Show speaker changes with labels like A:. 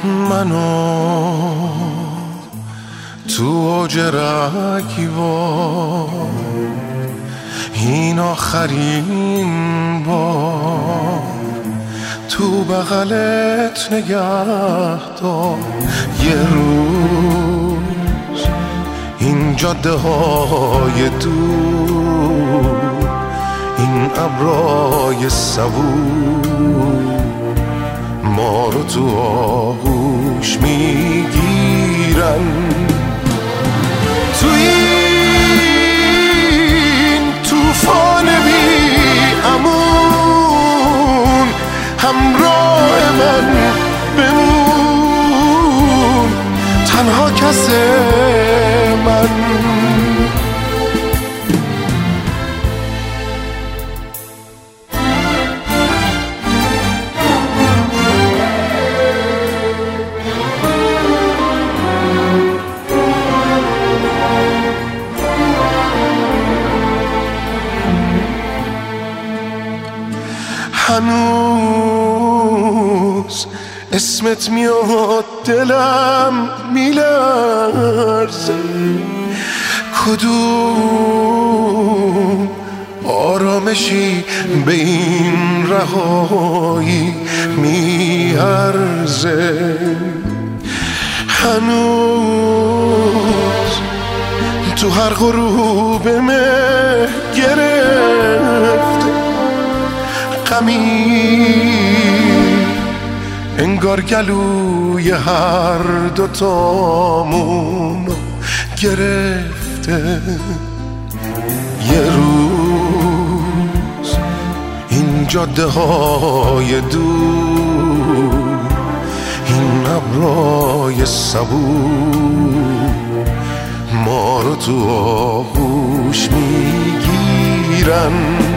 A: منو تو اوج رگبار این آخرین بار تو بغلت نگه دار. یه روز این جاده های دور، این ابرای صبور ما رو تو آغوش میگیرن. تو این طوفان بی امون همراه من بمون، تنها کس من. هنوز اسمت میاد دلم میلرزه، کدوم آرامشی به این رهایی میارزه. هنوز تو هر غروب مه گرفته غمی، انگار گلوی هر دوتامون گرفته. یه روز این جاده های دور، این ابرای صبور ما رو تو آغوش میگیرن.